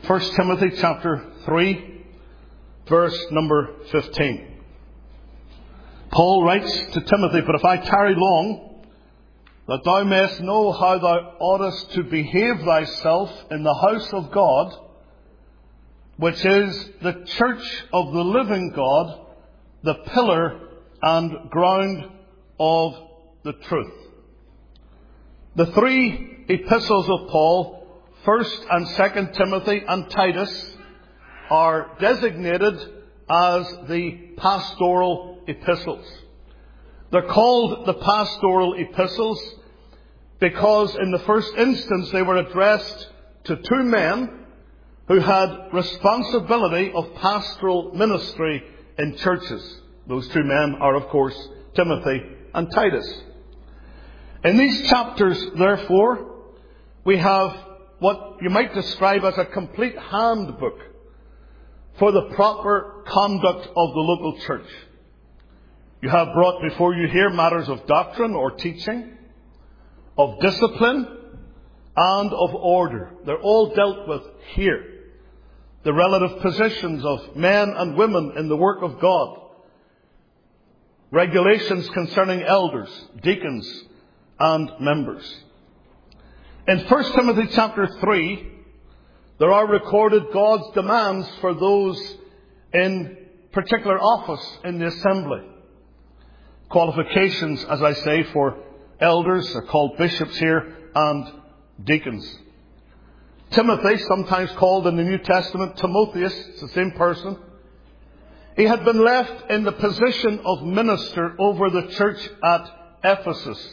1 Timothy chapter 3, verse number 15. Paul writes to Timothy, "But if I tarry long, that thou mayest know how thou oughtest to behave thyself in the house of God, which is the church of the living God, the pillar and ground of the truth." The three epistles of Paul, 1st and 2nd Timothy and Titus, are designated as the pastoral epistles. They're called the pastoral epistles because in the first instance they were addressed to two men who had responsibility of pastoral ministry in churches. Those two men are, of course, Timothy and Titus. In these chapters, therefore, we have what you might describe as a complete handbook for the proper conduct of the local church. You have brought before you here matters of doctrine or teaching, of discipline, and of order. They're all dealt with here. The relative positions of men and women in the work of God. Regulations concerning elders, deacons, and members. In 1 Timothy chapter 3, there are recorded God's demands for those in particular office in the assembly. Qualifications, as I say, for elders are called bishops here and deacons. Timothy, sometimes called in the New Testament Timotheus, it's the same person. He had been left in the position of minister over the church at Ephesus.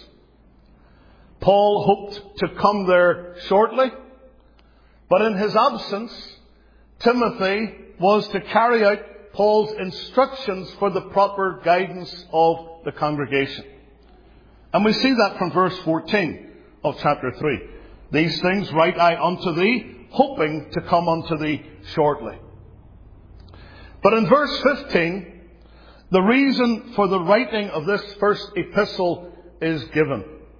Paul hoped to come there shortly, but in his absence, Timothy was to carry out Paul's instructions for the proper guidance of the congregation. And we see that from verse 14 of chapter 3. "These things write I unto thee, hoping to come unto thee shortly." But in verse 15, the reason for the writing of this first epistle is given.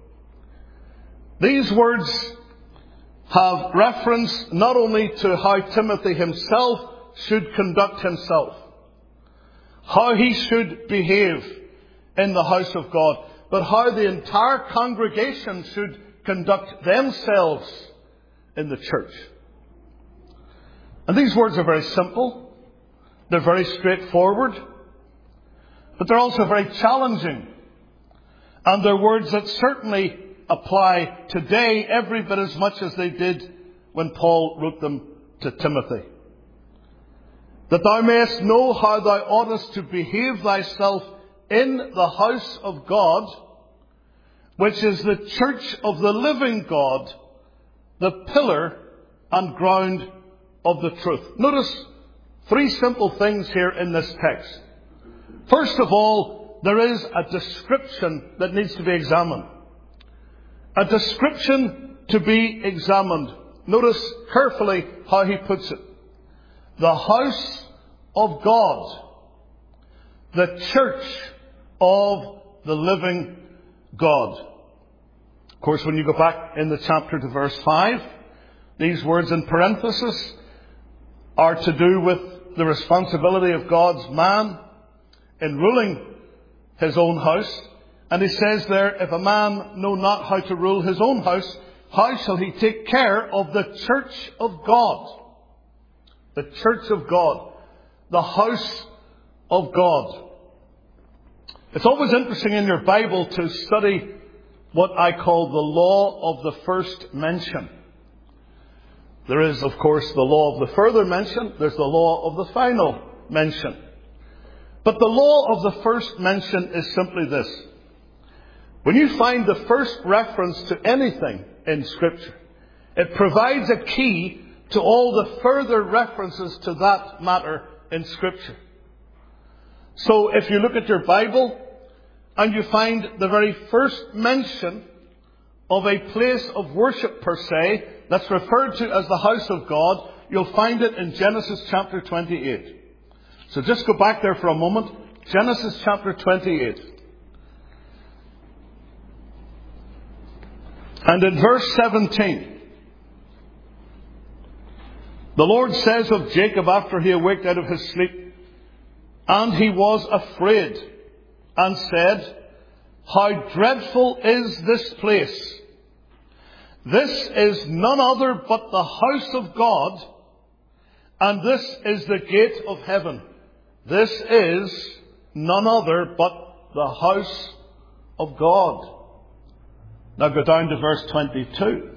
These words have reference not only to how Timothy himself should conduct himself, how he should behave in the house of God, but how the entire congregation should conduct themselves in the church. And these words are very simple. They're very straightforward. But they're also very challenging. And they're words that certainly apply today every bit as much as they did when Paul wrote them to Timothy. "That thou mayest know how thou oughtest to behave thyself in the house of God, which is the church of the living God, the pillar and ground of the truth." Notice three simple things here in this text. First of all, there is a description that needs to be examined. A description to be examined. Notice carefully how he puts it. The house of God. The church of the living God. Of course, when you go back in the chapter to verse 5, these words in parenthesis are to do with the responsibility of God's man in ruling his own house. And he says there, "If a man know not how to rule his own house, how shall he take care of the church of God?" The church of God. The house of God. It's always interesting in your Bible to study what I call the law of the first mention. There is, of course, the law of the further mention. There's the law of the final mention. But the law of the first mention is simply this. When you find the first reference to anything in Scripture, it provides a key to all the further references to that matter in Scripture. So if you look at your Bible and you find the very first mention of a place of worship per se that's referred to as the house of God, you'll find it in Genesis chapter 28. So just go back there for a moment. Genesis chapter 28. And in verse 17, The Lord says of Jacob after he awaked out of his sleep, and he was afraid, and said, how dreadful is this place! This is none other but the house of God, and this is the gate of heaven. This is none other but the house of God. Now go down to verse 22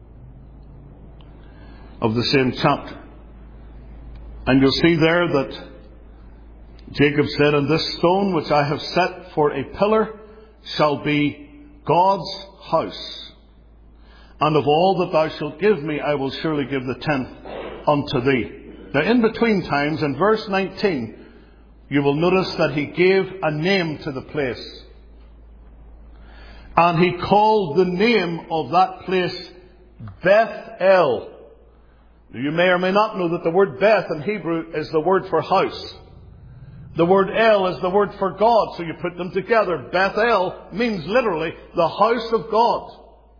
of the same chapter. And you'll see there that Jacob said, and this stone which I have set for a pillar shall be God's house. And of all that thou shalt give me, I will surely give the tenth unto thee. Now in between times, in verse 19, you will notice that he gave a name to the place. And he called the name of that place Beth-el. You may or may not know that the word Beth in Hebrew is the word for house. The word El is the word for God, so you put them together. Beth-el means literally the house of God.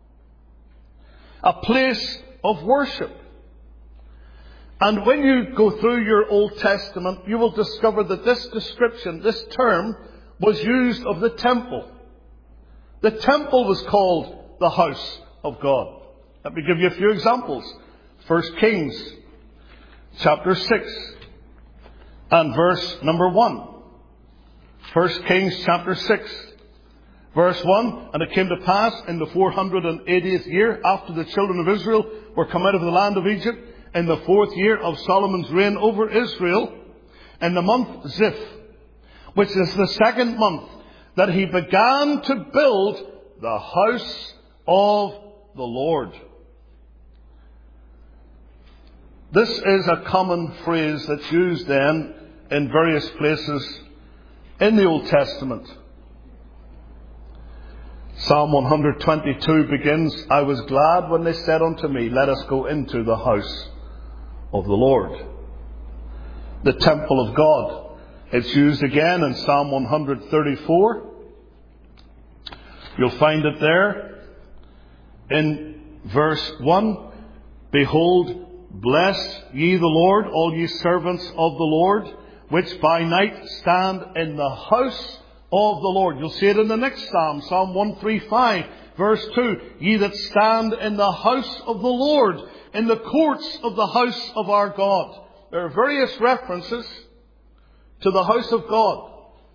A place of worship. And when you go through your Old Testament, you will discover that this description, this term, was used of the temple. The temple was called the house of God. Let me give you a few examples. 1 Kings chapter 6 and verse number 1. 1 Kings chapter 6 verse 1. And it came to pass in the 480th year after the children of Israel were come out of the land of Egypt, in the 4th year of Solomon's reign over Israel, in the month Ziph, which is the 2nd month, that he began to build the house of the Lord. This is a common phrase that's used then in various places in the Old Testament. Psalm 122 begins, I was glad when they said unto me, let us go into the house of the Lord. The temple of God. It's used again in Psalm 134. You'll find it there in verse 1. Behold, bless ye the Lord, all ye servants of the Lord, which by night stand in the house of the Lord. You'll see it in the next Psalm, Psalm 135, verse 2. Ye that stand in the house of the Lord, in the courts of the house of our God. There are various references to the house of God.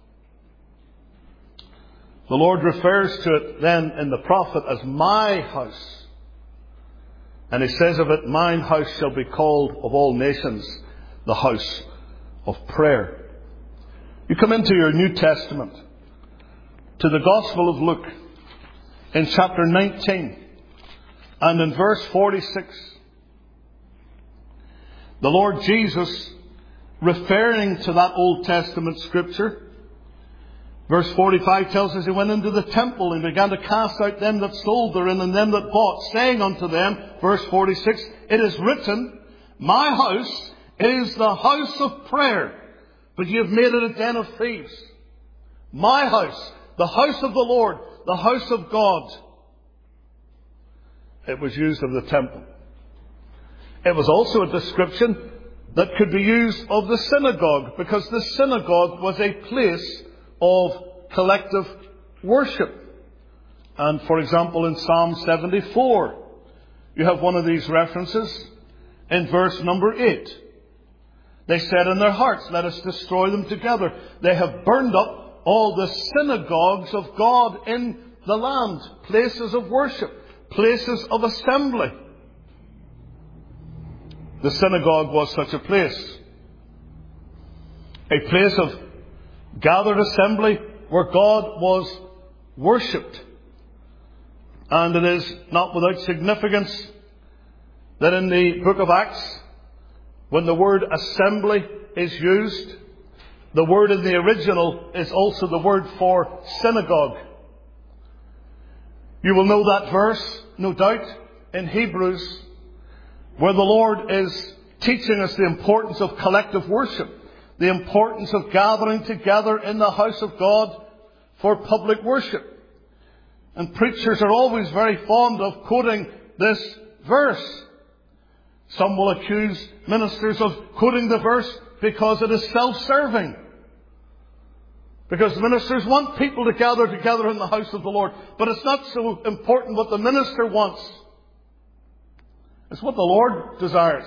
The Lord refers to it then in the prophet as my house. And he says of it, mine house shall be called of all nations the house of prayer. You come into your New Testament, to the Gospel of Luke, in chapter 19, and in verse 46. The Lord Jesus, referring to that Old Testament scripture, verse 45 tells us he went into the temple and began to cast out them that sold therein and them that bought, saying unto them, verse 46, it is written, my house is the house of prayer, but ye have made it a den of thieves. My house, the house of the Lord, the house of God. It was used of the temple. It was also a description that could be used of the synagogue, because the synagogue was a place of collective worship. And for example, in Psalm 74, you have one of these references in verse number 8. They said in their hearts, let us destroy them together. They have burned up all the synagogues of God in the land, places of worship, places of assembly. The synagogue was such a place of gathered assembly where God was worshipped. And it is not without significance that in the book of Acts, when the word assembly is used, the word in the original is also the word for synagogue. You will know that verse, no doubt, in Hebrews, where the Lord is teaching us the importance of collective worship, the importance of gathering together in the house of God for public worship. And preachers are always very fond of quoting this verse. Some will accuse ministers of quoting the verse because it is self-serving. Because ministers want people to gather together in the house of the Lord. But it's not so important what the minister wants. It's what the Lord desires.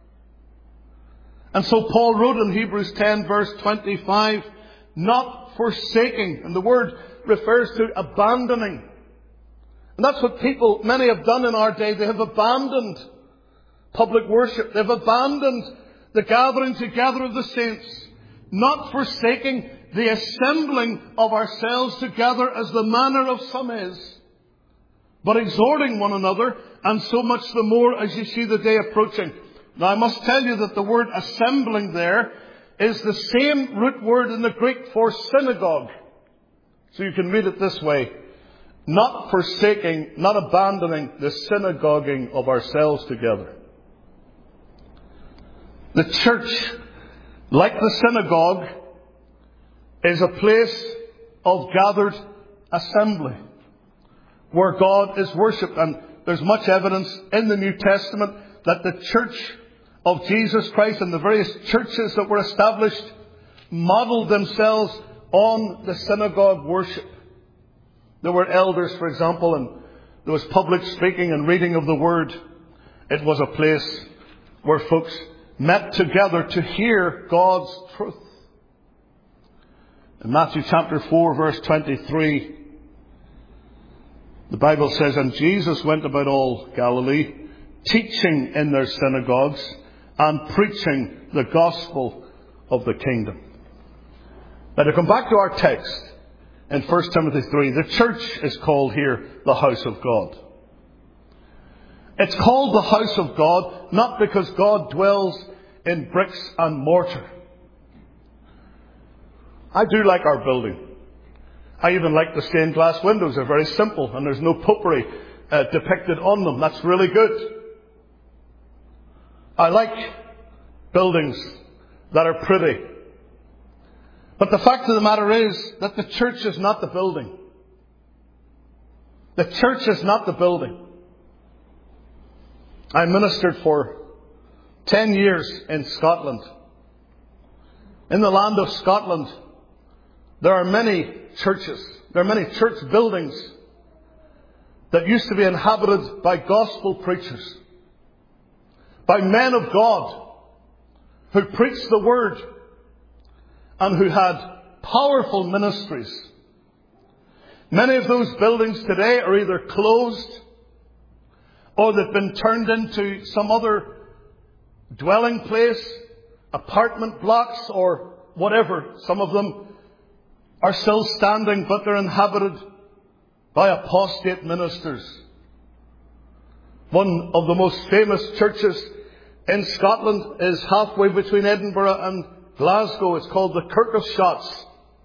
And so Paul wrote in Hebrews 10 verse 25, not forsaking. And the word refers to abandoning. And that's what many have done in our day. They have abandoned public worship. They've abandoned the gathering together of the saints. Not forsaking the assembling of ourselves together as the manner of some is, but exhorting one another, and so much the more as you see the day approaching. Now I must tell you that the word assembling there is the same root word in the Greek for synagogue. So you can read it this way. Not forsaking, not abandoning the synagoguing of ourselves together. The church, like the synagogue, is a place of gathered assembly where God is worshipped. And there's much evidence in the New Testament that the church of Jesus Christ and the various churches that were established modeled themselves on the synagogue worship. There were elders, for example, and there was public speaking and reading of the Word. It was a place where folks met together to hear God's truth. In Matthew chapter 4 verse 23, the Bible says, and Jesus went about all Galilee, teaching in their synagogues and preaching the gospel of the kingdom. Now to come back to our text in 1 Timothy 3, the church is called here the house of God. It's called the house of God not because God dwells in bricks and mortar. I do like our building. I even like the stained glass windows. They're very simple and there's no popery depicted on them. That's really good. I like buildings that are pretty. But the fact of the matter is that the church is not the building. The church is not the building. I ministered for 10 years in Scotland. In the land of Scotland, there are many churches. There are many church buildings that used to be inhabited by gospel preachers, by men of God who preached the word and who had powerful ministries. Many of those buildings today are either closed or they've been turned into some other dwelling place, apartment blocks or whatever. Some of them are still standing, but they're inhabited by apostate ministers. One of the most famous churches in Scotland is halfway between Edinburgh and Glasgow. It's called the Kirk of Shotts.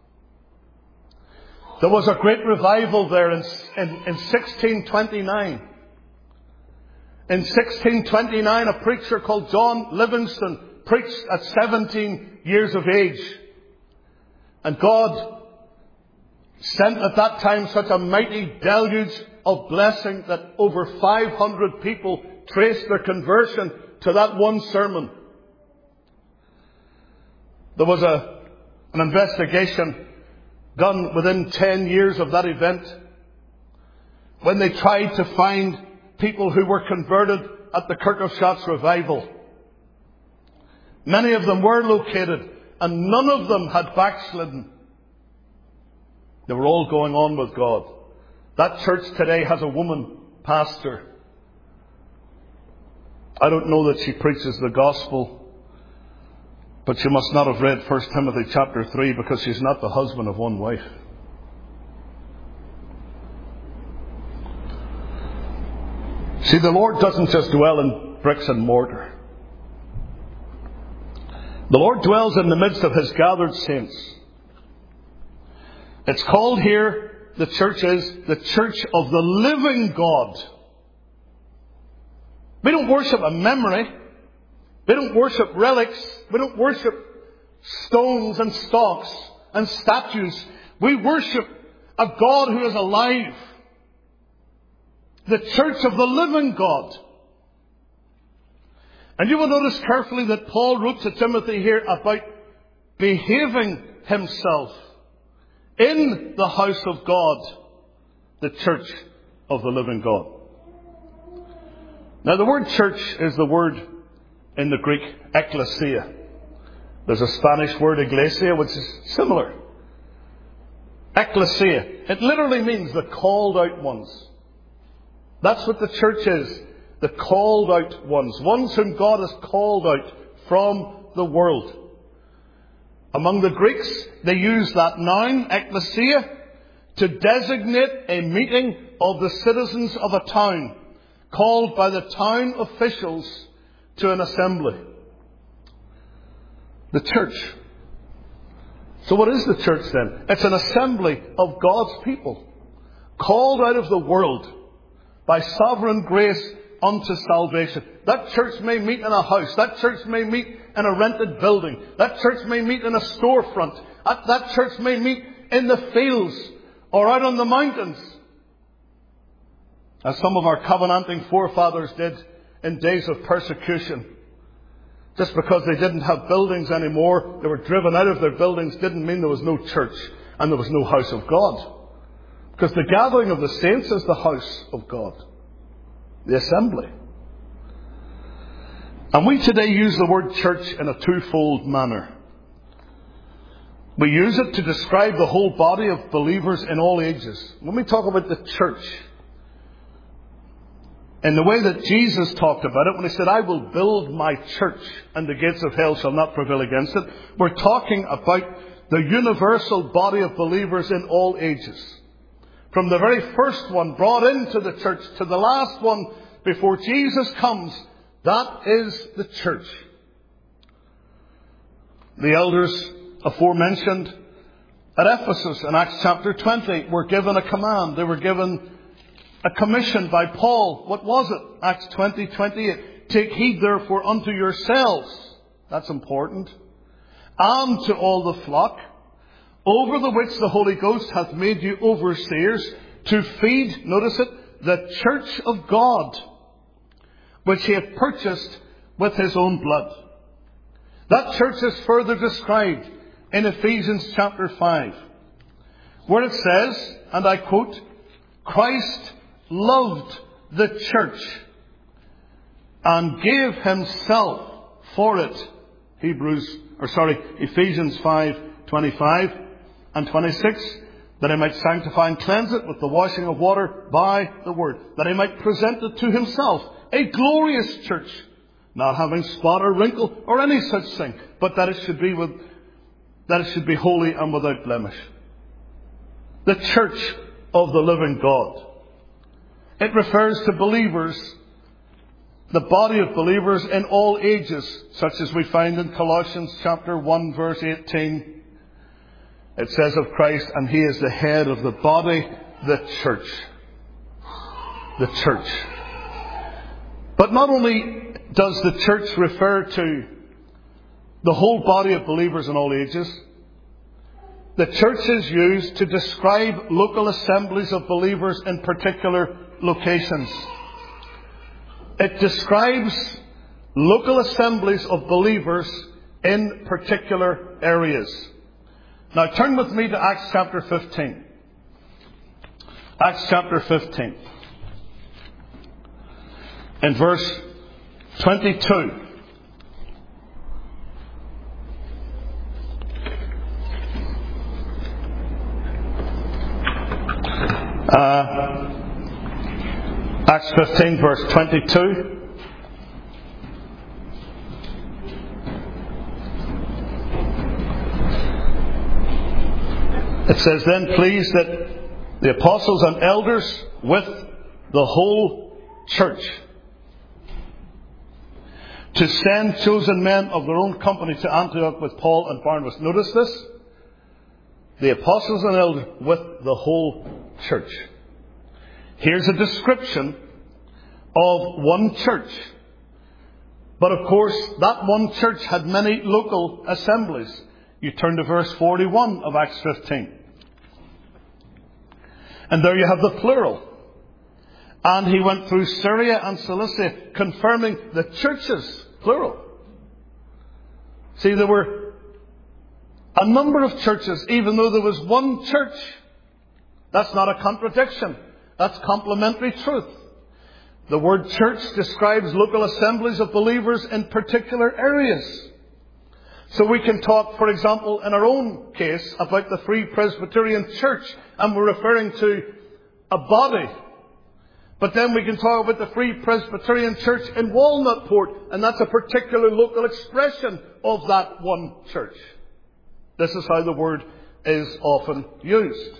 There was a great revival there in 1629. In 1629, a preacher called John Livingston preached at 17 years of age. And God sent at that time such a mighty deluge of blessing that over 500 people traced their conversion to that one sermon. There was an investigation done within 10 years of that event when they tried to find people who were converted at the Kirk of Shotts revival. Many of them were located and none of them had backslidden. They were all going on with God. That church today has a woman pastor. I don't know that she preaches the gospel, but she must not have read 1 Timothy chapter 3 because she's not the husband of one wife. See, the Lord doesn't just dwell in bricks and mortar. The Lord dwells in the midst of His gathered saints. It's called here, the church is the church of the living God. We don't worship a memory. We don't worship relics. We don't worship stones and stalks and statues. We worship a God who is alive. The church of the living God. And you will notice carefully that Paul wrote to Timothy here about behaving himself in the house of God, the church of the living God. Now, the word church is the word in the Greek ekklesia. There's a Spanish word, iglesia, which is similar. Ekklesia. It literally means the called out ones. That's what the church is. The called out ones. Ones whom God has called out from the world. Among the Greeks, they use that noun, ekklesia, to designate a meeting of the citizens of a town, called by the town officials to an assembly. The church. So what is the church then? It's an assembly of God's people, called out of the world by sovereign grace unto salvation. That church may meet in a house. That church may meet in a rented building. That church may meet in a storefront. That church may meet in the fields or out on the mountains, as some of our covenanting forefathers did in days of persecution. Just because they didn't have buildings anymore, they were driven out of their buildings, didn't mean there was no church and there was no house of God. Because the gathering of the saints is the house of God, the assembly. And we today use the word church in a twofold manner. We use it to describe the whole body of believers in all ages. When we talk about the church, in the way that Jesus talked about it, when he said, I will build my church and the gates of hell shall not prevail against it, we're talking about the universal body of believers in all ages. From the very first one brought into the church to the last one before Jesus comes, that is the church. The elders aforementioned at Ephesus in Acts chapter 20 were given a command. They were given a commission by Paul. What was it? Acts 20:28. Take heed therefore unto yourselves. That's important. And to all the flock, over the which the Holy Ghost hath made you overseers, to feed, notice it, the church of God, which he hath purchased with his own blood. That church is further described in Ephesians chapter 5, where it says, and I quote, Christ loved the church and gave himself for it. Ephesians 5:25 and 26, that he might sanctify and cleanse it with the washing of water by the word, that he might present it to himself, a glorious church, not having spot or wrinkle or any such thing, but that it should be holy and without blemish. The church of the living God. It refers to believers, the body of believers in all ages, such as we find in Colossians chapter 1 verse 18. It says of Christ, and he is the head of the body, the church. The church. But not only does the church refer to the whole body of believers in all ages, the church is used to describe local assemblies of believers in particular locations. It describes local assemblies of believers in particular areas. Now turn with me to Acts chapter 15. Acts chapter 15. In verse 22. Acts 15 verse 22. It says, then please that the apostles and elders with the whole church to send chosen men of their own company to Antioch with Paul and Barnabas. Notice this. The apostles and elders with the whole church. Here's a description of one church. But of course, that one church had many local assemblies. You turn to verse 41 of Acts 15. And there you have the plural. And he went through Syria and Cilicia, confirming the churches Plural. See, there were a number of churches, even though there was one church. That's not a contradiction. That's complementary truth. The word church describes local assemblies of believers in particular areas. So we can talk, for example, in our own case, about the Free Presbyterian Church, and we're referring to a body. But then we can talk about the Free Presbyterian Church in Walnutport, and that's a particular local expression of that one church. This is how the word is often used.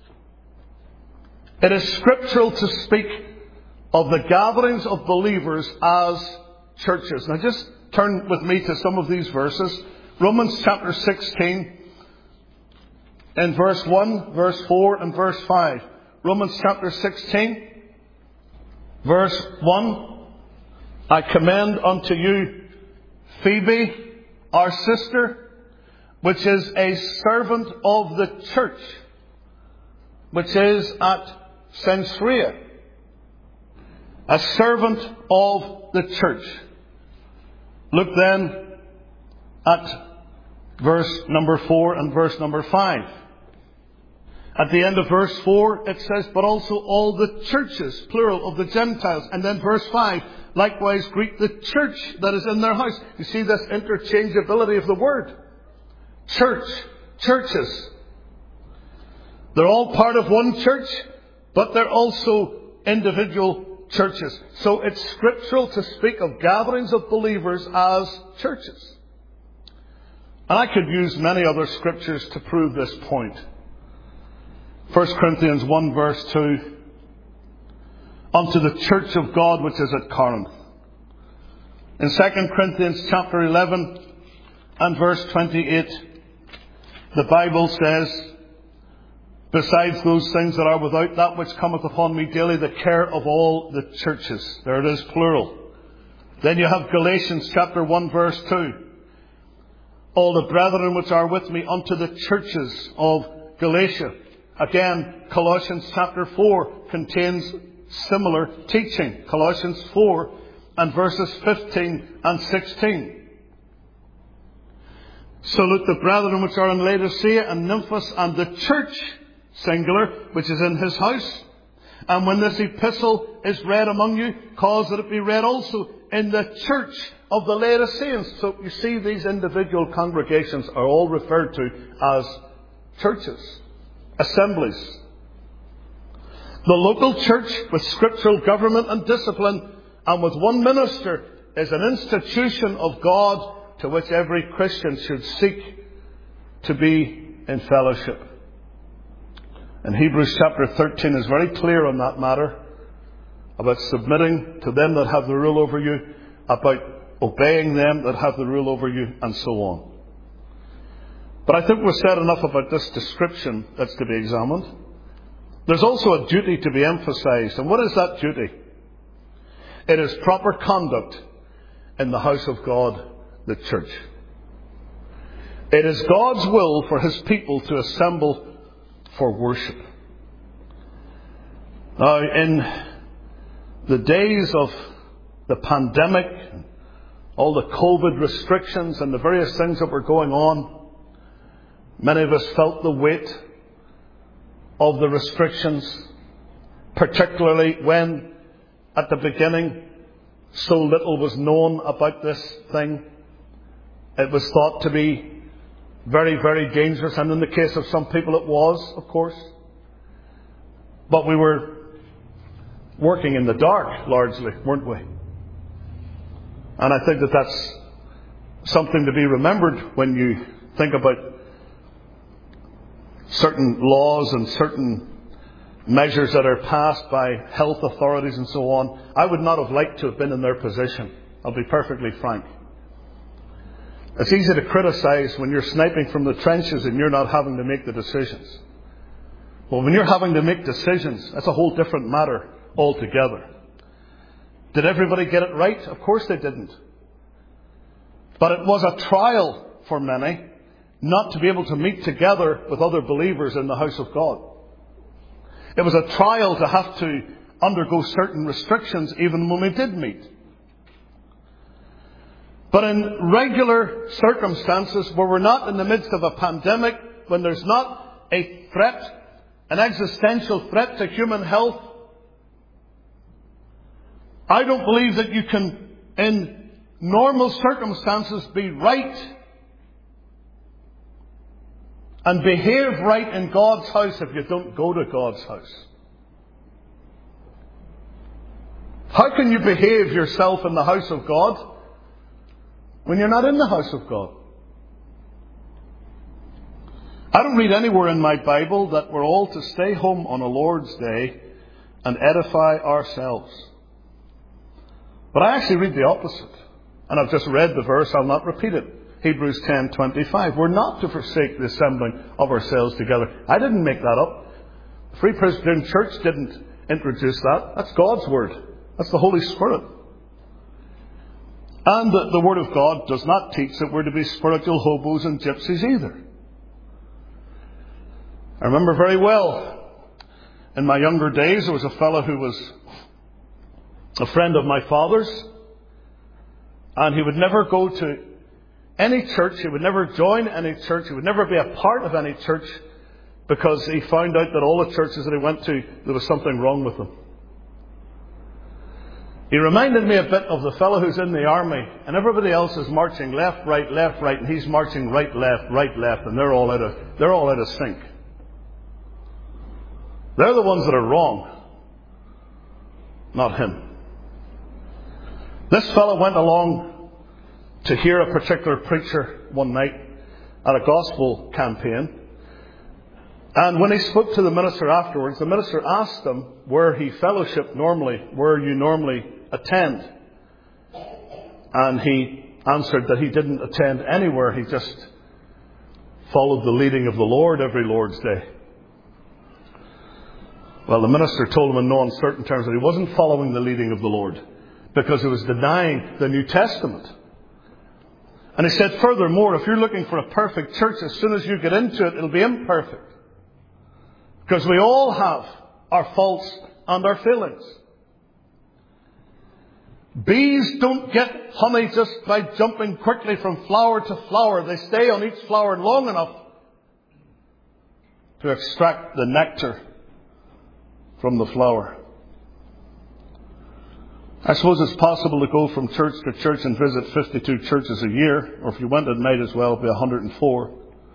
It is scriptural to speak of the gatherings of believers as churches. Now just turn with me to some of these verses. Romans chapter 16, in verse 1, verse 4 and verse 5. Romans chapter 16, verse 1. I commend unto you Phoebe, our sister, which is a servant of the church, which is at Cenchrea. A servant of the church. Look then at verse number 4 and verse number 5. At the end of verse 4 it says, but also all the churches, plural, of the Gentiles. And then verse 5, likewise greet the church that is in their house. You see this interchangeability of the word. Church, churches. They're all part of one church, but they're also individual churches. So it's scriptural to speak of gatherings of believers as churches. And I could use many other scriptures to prove this point. 1 Corinthians 1 verse 2. Unto the church of God which is at Corinth. In 2 Corinthians chapter 11 and verse 28, the Bible says, besides those things that are without, that which cometh upon me daily, the care of all the churches. There it is, plural. Then you have Galatians chapter 1 verse 2. All the brethren which are with me unto the churches of Galatia. Again, Colossians chapter 4 contains similar teaching. Colossians 4 and verses 15 and 16. Salute the brethren which are in Laodicea and Nymphas and the church, singular, which is in his house. And when this epistle is read among you, cause that it be read also in the church of the Laodiceans. So you see, these individual congregations are all referred to as churches, assemblies. The local church with scriptural government and discipline and with one minister is an institution of God to which every Christian should seek to be in fellowship. And Hebrews chapter 13 is very clear on that matter, about submitting to them that have the rule over you, about obeying them that have the rule over you, and so on. But I think we've said enough about this description that's to be examined. There's also a duty to be emphasized. And what is that duty? It is proper conduct in the house of God, the church. It is God's will for His people to assemble for worship. Now, in the days of the pandemic, all the COVID restrictions and the various things that were going on, many of us felt the weight of the restrictions, particularly when, at the beginning, so little was known about this thing. It was thought to be very, very dangerous, and in the case of some people it was, of course. But we were working in the dark, largely, weren't we? And I think that that's something to be remembered when you think about certain laws and certain measures that are passed by health authorities and so on. I would not have liked to have been in their position. I'll be perfectly frank. It's easy to criticize when you're sniping from the trenches and you're not having to make the decisions. Well, when you're having to make decisions, that's a whole different matter altogether. Did everybody get it right? Of course they didn't. But it was a trial for many not to be able to meet together with other believers in the house of God. It was a trial to have to undergo certain restrictions even when we did meet. But in regular circumstances, where we're not in the midst of a pandemic, when there's not a threat, an existential threat to human health, I don't believe that you can, in normal circumstances, be right and behave right in God's house if you don't go to God's house. How can you behave yourself in the house of God when you're not in the house of God? I don't read anywhere in my Bible that we're all to stay home on a Lord's Day and edify ourselves. But I actually read the opposite. And I've just read the verse, I'll not repeat it. Hebrews 10:25. We're not to forsake the assembling of ourselves together. I didn't make that up. The Free Presbyterian Church didn't introduce that. That's God's Word. That's the Holy Spirit. And the Word of God does not teach that we're to be spiritual hobos and gypsies either. I remember very well, in my younger days, there was a fellow who was a friend of my father's, and he would never go to any church, he would never join any church, he would never be a part of any church, because he found out that all the churches that he went to, there was something wrong with them. He reminded me a bit of the fellow who's in the army, and everybody else is marching left, right, and he's marching right, left, and they're all out of sync. They're the ones that are wrong, not him. This fellow went along to hear a particular preacher one night at a gospel campaign. And when he spoke to the minister afterwards, the minister asked him where he fellowshiped normally, where you normally attend. And he answered that he didn't attend anywhere, he just followed the leading of the Lord every Lord's Day. Well, the minister told him in no uncertain terms that he wasn't following the leading of the Lord, because he was denying the New Testament. And he said, furthermore, if you're looking for a perfect church, as soon as you get into it, it'll be imperfect. Because we all have our faults and our failings. Bees don't get honey just by jumping quickly from flower to flower. They stay on each flower long enough to extract the nectar from the flower. I suppose it's possible to go from church to church and visit 52 churches a year, or if you went, it might as well be 104.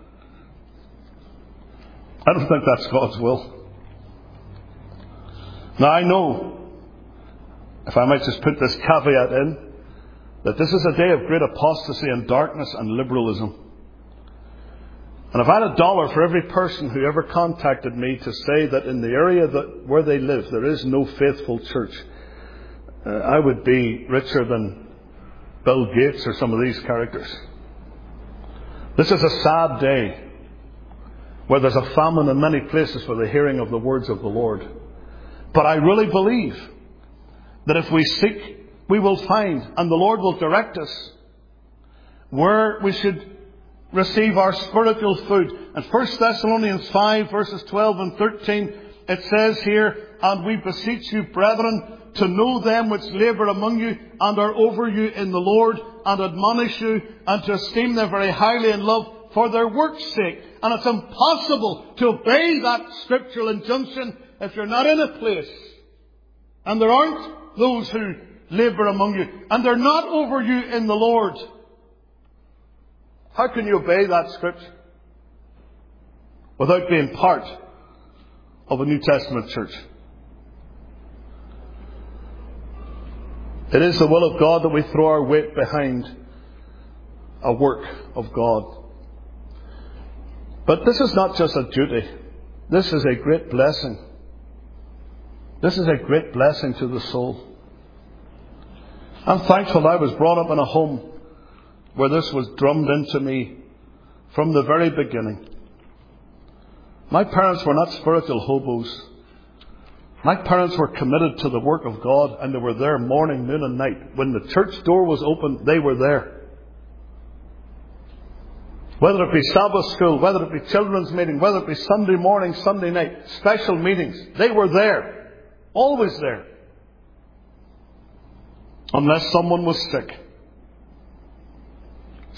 I don't think that's God's will. Now I know, if I might just put this caveat in, that this is a day of great apostasy and darkness and liberalism. And if I had $1 for every person who ever contacted me to say that in the area where they live there is no faithful church, I would be richer than Bill Gates or some of these characters. This is a sad day where there's a famine in many places for the hearing of the words of the Lord. But I really believe that if we seek, we will find, and the Lord will direct us where we should receive our spiritual food. And 1 Thessalonians 5 verses 12 and 13, it says here, and we beseech you, brethren, to know them which labour among you and are over you in the Lord, and admonish you, and to esteem them very highly in love for their work's sake. And it's impossible to obey that scriptural injunction if you're not in a place, and there aren't those who labour among you, and they're not over you in the Lord. How can you obey that scripture without being part of a New Testament church? It is the will of God that we throw our weight behind a work of God. But this is not just a duty. This is a great blessing. This is a great blessing to the soul. I'm thankful I was brought up in a home where this was drummed into me from the very beginning. My parents were not spiritual hobos. My parents were committed to the work of God, and they were there morning, noon and night. When the church door was open, they were there. Whether it be Sabbath school, whether it be children's meeting, whether it be Sunday morning, Sunday night, special meetings, they were there. Always there. Unless someone was sick.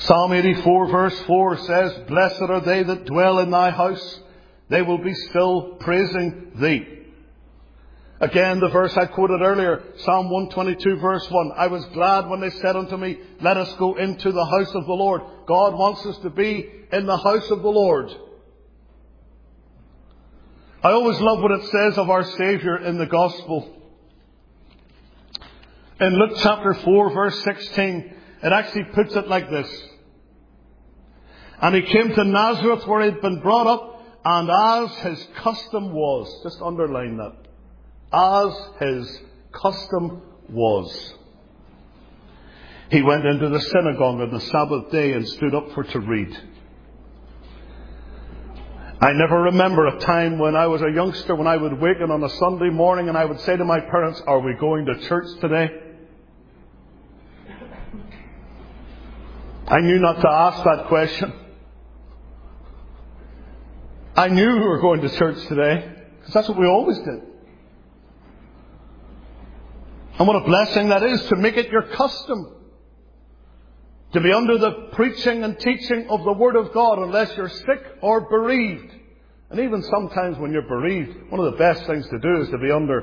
Psalm 84 verse 4 says, "Blessed are they that dwell in thy house. They will be still praising thee." Again, the verse I quoted earlier, Psalm 122 verse 1, "I was glad when they said unto me, let us go into the house of the Lord." God wants us to be in the house of the Lord. I always love what it says of our Saviour in the Gospel. In Luke chapter 4 verse 16, it actually puts it like this. "And he came to Nazareth where he had been brought up, and as his custom was," just underline that, "as his custom was, he went into the synagogue on the Sabbath day and stood up for to read." I never remember a time when I was a youngster when I would waken on a Sunday morning and I would say to my parents, "Are we going to church today?" I knew not to ask that question. I knew we were going to church today, because that's what we always did. And what a blessing that is, to make it your custom to be under the preaching and teaching of the Word of God, unless you're sick or bereaved. And even sometimes when you're bereaved, one of the best things to do is to be under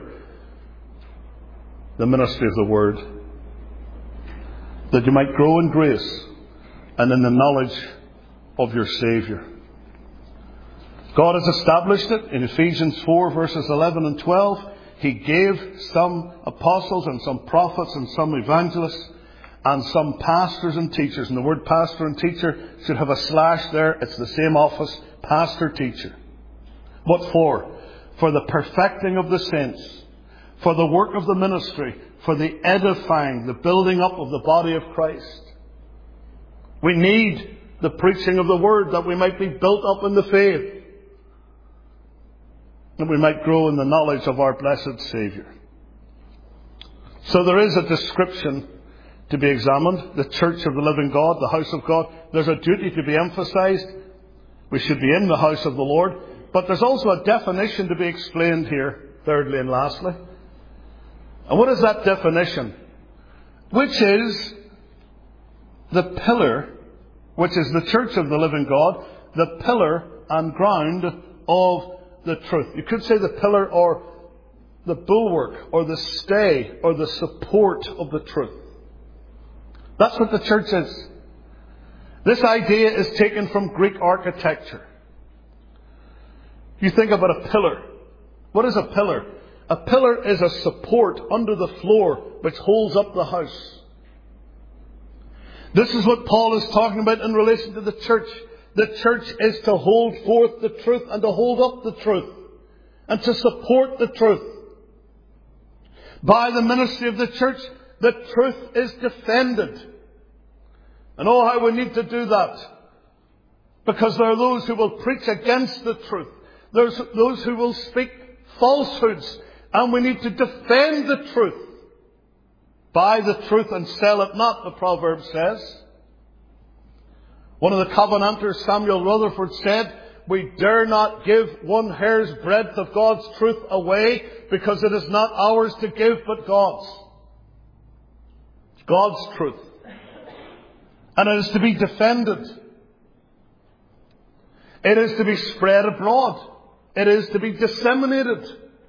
the ministry of the Word, that you might grow in grace and in the knowledge of your Saviour. God has established it in Ephesians 4 verses 11 and 12. He gave some apostles and some prophets and some evangelists and some pastors and teachers. And the word pastor and teacher should have a slash there. It's the same office, pastor, teacher. What for? For the perfecting of the saints, for the work of the ministry, for the edifying, the building up of the body of Christ. We need the preaching of the Word that we might be built up in the faith, that we might grow in the knowledge of our blessed Saviour. So there is a description to be examined. The church of the living God, the house of God. There's a duty to be emphasized. We should be in the house of the Lord. But there's also a definition to be explained here, thirdly and lastly. And what is that definition? Which is the pillar, which is the church of the living God, the pillar and ground of the truth. You could say the pillar or the bulwark or the stay or the support of the truth. That's what the church is. This idea is taken from Greek architecture. You think about a pillar. What is a pillar? A pillar is a support under the floor which holds up the house. This is what Paul is talking about in relation to the church. The church is to hold forth the truth and to hold up the truth and to support the truth. By the ministry of the church, the truth is defended. And oh, how we need to do that. Because there are those who will preach against the truth. There's those who will speak falsehoods. And we need to defend the truth. Buy the truth and sell it not, the proverb says. One of the Covenanters, Samuel Rutherford, said, "We dare not give one hair's breadth of God's truth away, because it is not ours to give, but God's." It's God's truth. And it is to be defended. It is to be spread abroad. It is to be disseminated.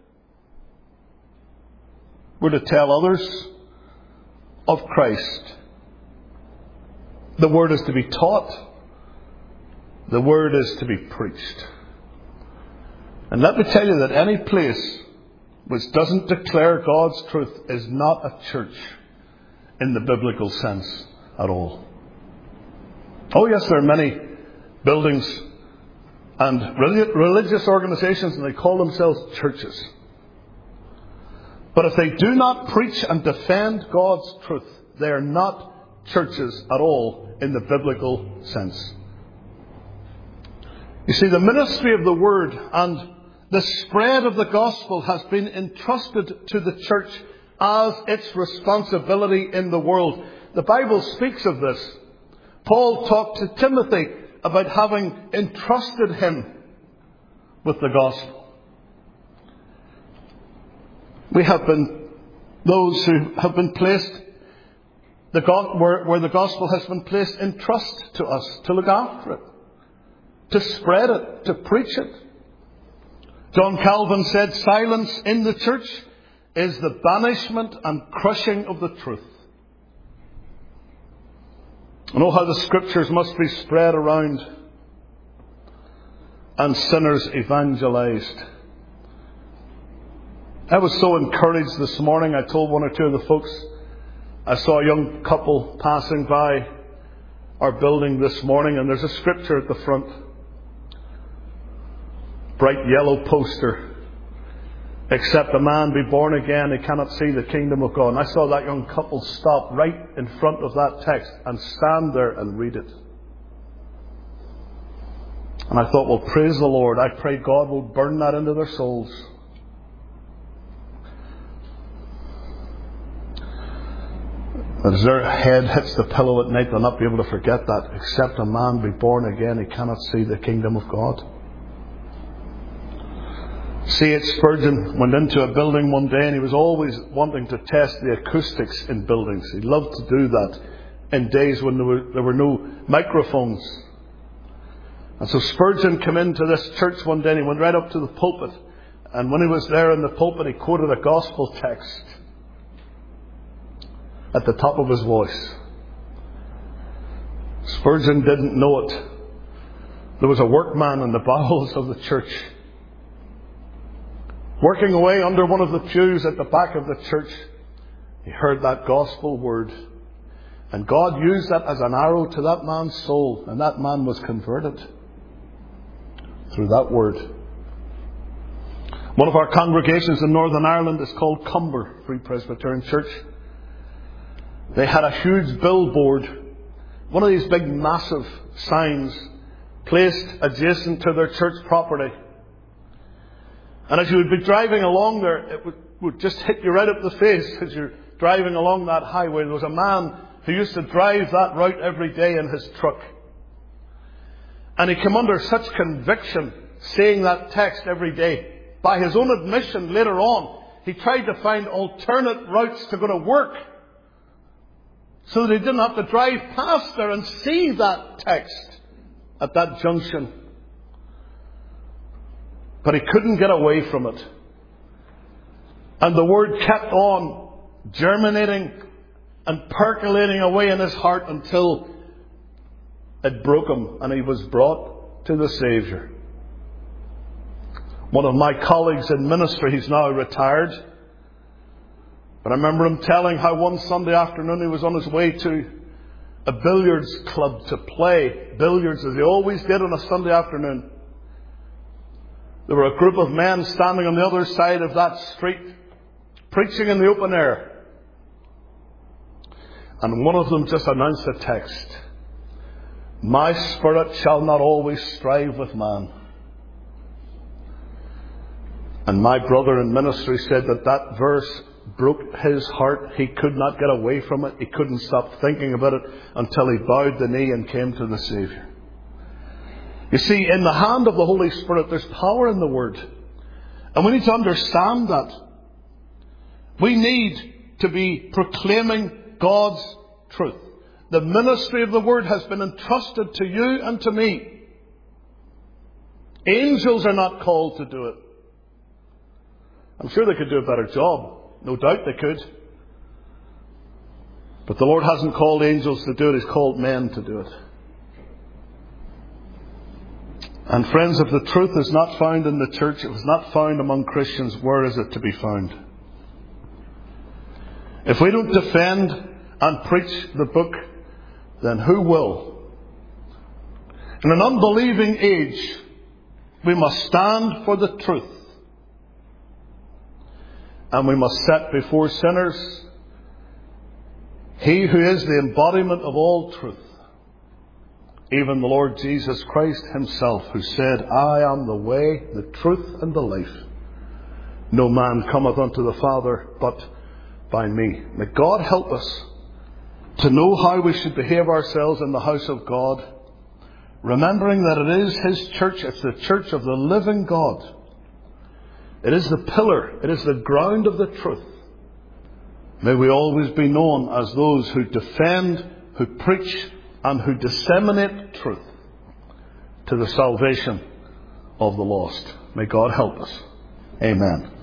We're to tell others of Christ. The Word is to be taught. The Word is to be preached. And let me tell you that any place which doesn't declare God's truth is not a church in the biblical sense at all. Oh yes, there are many buildings and religious organizations, and they call themselves churches. But if they do not preach and defend God's truth, they are not churches at all in the biblical sense. You see, the ministry of the Word and the spread of the gospel has been entrusted to the church as its responsibility in the world. The Bible speaks of this. Paul talked to Timothy about having entrusted him with the gospel. We have been those who have been placed where the gospel has been placed in trust to us to look after it, to spread it, to preach it. John Calvin said, silence in the church is the banishment and crushing of the truth. I know how the scriptures must be spread around and sinners evangelized. I was so encouraged this morning. I told one or two of the folks, I saw a young couple passing by our building this morning, and there's a scripture at the front. Bright yellow poster. Except a man be born again, he cannot see the kingdom of God. And I saw that young couple stop right in front of that text and stand there and read it. And I thought, well, praise the Lord. I pray God will burn that into their souls. As their head hits the pillow at night, they'll not be able to forget that. Except a man be born again, he cannot see the kingdom of God. C.H. Spurgeon went into a building one day, and he was always wanting to test the acoustics in buildings. He loved to do that in days when there were no microphones. And so Spurgeon came into this church one day, and he went right up to the pulpit. And when he was there in the pulpit, he quoted a gospel text at the top of his voice. Spurgeon didn't know it. There was a workman in the bowels of the church, working away under one of the pews at the back of the church. He heard that gospel word, and God used that as an arrow to that man's soul, and that man was converted through that word. One of our congregations in Northern Ireland is called Cumber Free Presbyterian Church. They had a huge billboard, one of these big massive signs placed adjacent to their church property. And as you would be driving along there, it would just hit you right up the face as you're driving along that highway. There was a man who used to drive that route every day in his truck. And he came under such conviction saying that text every day. By his own admission later on, he tried to find alternate routes to go to work, so that he didn't have to drive past there and see that text at that junction. But he couldn't get away from it. And the word kept on germinating and percolating away in his heart until it broke him and he was brought to the Saviour. One of my colleagues in ministry, he's now retired, but I remember him telling how one Sunday afternoon he was on his way to a billiards club to play billiards, as he always did on a Sunday afternoon. There were a group of men standing on the other side of that street, preaching in the open air. And one of them just announced a text. My spirit shall not always strive with man. And my brother in ministry said that verse broke his heart. He could not get away from it. He couldn't stop thinking about it until he bowed the knee and came to the Saviour. You see, in the hand of the Holy Spirit, there's power in the Word. And we need to understand that. We need to be proclaiming God's truth. The ministry of the Word has been entrusted to you and to me. Angels are not called to do it. I'm sure they could do a better job. No doubt they could. But the Lord hasn't called angels to do it. He's called men to do it. And friends, if the truth is not found in the church, it was not found among Christians, where is it to be found? If we don't defend and preach the book, then who will? In an unbelieving age, we must stand for the truth. And we must set before sinners He who is the embodiment of all truth, even the Lord Jesus Christ Himself, who said, I am the way, the truth, and the life. No man cometh unto the Father but by me. May God help us to know how we should behave ourselves in the house of God, remembering that it is His church. It's the church of the living God. It is the pillar. It is the ground of the truth. May we always be known as those who defend, who preach, and who disseminate truth to the salvation of the lost. May God help us. Amen.